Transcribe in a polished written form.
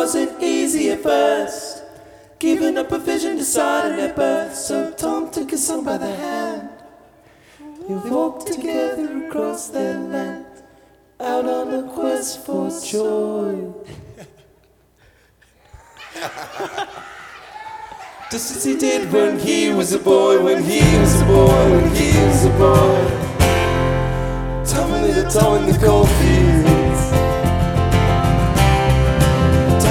wasn't easy at first, giving up a vision decided at birth. So Tom took his son by the hand. They walked together across their land, out on a quest for joy. Just as he did when he was a boy, when he was a boy, when he was a